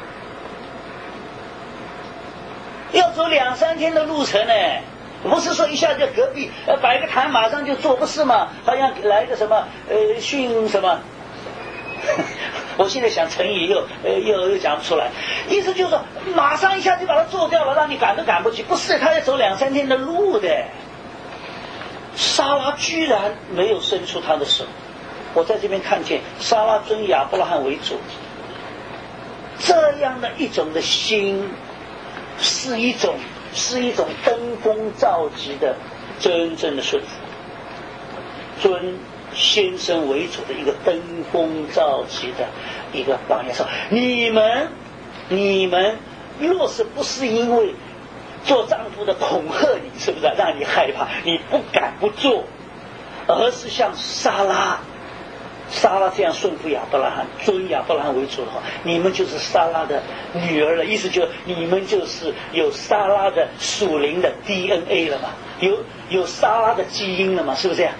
要走2、3天的路程呢，不是说一下就隔壁摆个坛马上就做，不是吗？好像来个什么训什么，我现在想成语又讲不出来，意思就是说马上一下就把它做掉了，让你赶都赶不去，不是，他要走2、3天的路的。撒拉居然没有伸出他的手，我在这边看见撒拉尊亚伯拉罕为主，这样的一种的心。是一种登峰造极的真正的顺服，尊先生为主的一个登峰造极的一个榜样。说你们若是不是因为做丈夫的恐吓你，是不是让你害怕，你不敢不做，而是像撒拉这样顺服亚伯拉罕，尊亚伯拉罕为主的话，你们就是撒拉的女儿了。意思就是你们就是有撒拉的属灵的 DNA 了嘛，有撒拉的基因了嘛，是不是这样？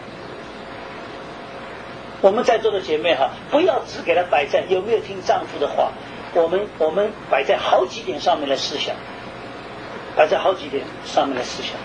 我们在座的姐妹哈，不要只给她摆在有没有听丈夫的话，我们摆在好几点上面来思想，摆在好几点上面来思想。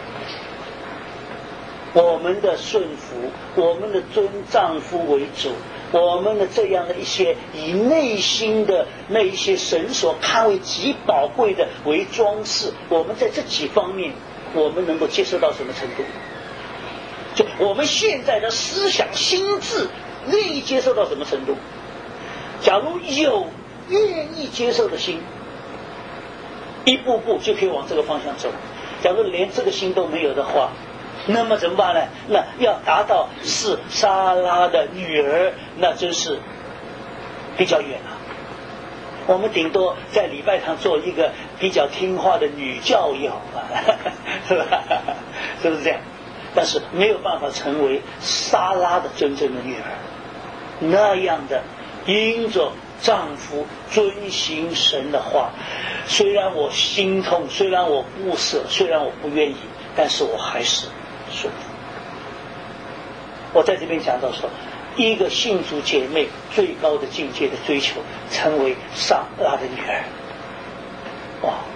我们的顺服，我们的尊丈夫为主，我们的这样的一些以内心的那一些神所看为极宝贵的为装饰，我们在这几方面我们能够接受到什么程度？就我们现在的思想心智愿意接受到什么程度？假如有愿意接受的心，一步步就可以往这个方向走。假如连这个心都没有的话，那么怎么办呢？那要达到是撒拉的女儿，那真是比较远了。我们顶多在礼拜堂做一个比较听话的女教友是吧？是不是这样？但是没有办法成为撒拉的真正的女儿，那样的因着丈夫遵行神的话，虽然我心痛，虽然我不舍，虽然我不愿意，但是我还是顺服。我在这边讲到说，一个信主姐妹最高的境界的追求，成为撒拉的女儿。哇！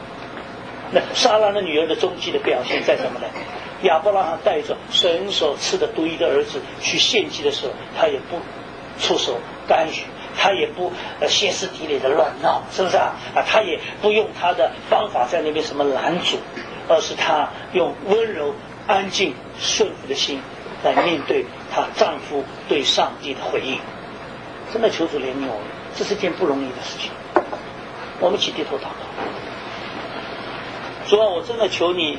那撒拉的女儿的终极的表现在什么呢？亚伯拉罕带着神所赐的独一的儿子去献祭的时候，他也不出手干预，他也不歇斯底里的乱闹，是不是啊？他也不用他的方法在那边什么拦阻，而是他用温柔、安静、顺服的心来面对她丈夫对上帝的回应。真的求主怜悯我们，这是件不容易的事情。我们一起低头祷告。主啊，我真的求你，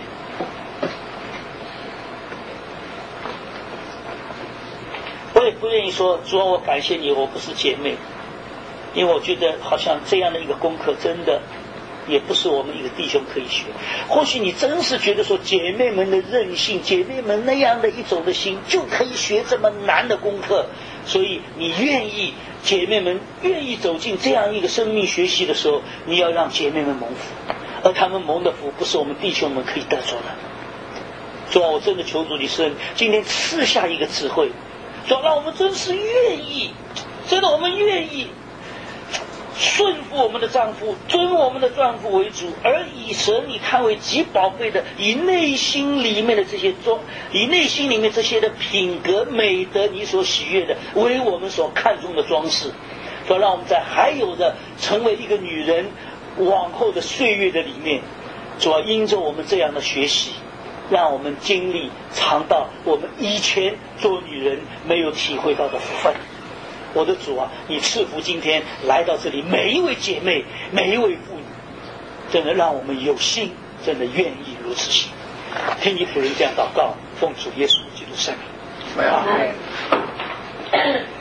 我也不愿意说主啊，我感谢你，我不是姐妹，因为我觉得好像这样的一个功课真的也不是我们一个弟兄可以学。或许你真是觉得说姐妹们的韧性，姐妹们那样的一种的心就可以学这么难的功课，所以你愿意，姐妹们愿意走进这样一个生命学习的时候，你要让姐妹们蒙福，而他们蒙的福不是我们弟兄们可以得着的。主啊，我真的求主你是今天赐下一个智慧，主啊，让我们真是愿意，真的我们愿意顺服我们的丈夫，尊我们的丈夫为主，而以神你看为极宝贵的，以内心里面的这些以内心里面这些的品格美德，你所喜悦的，为我们所看重的装饰。说让我们在还有的成为一个女人往后的岁月的里面，主要因着我们这样的学习，让我们经历尝到我们以前做女人没有体会到的福分。我的主啊，你赐福今天来到这里每一位姐妹，每一位妇女，真的让我们有心，真的愿意如此行。听你仆人这样祷告，奉主耶稣基督圣名。 没有。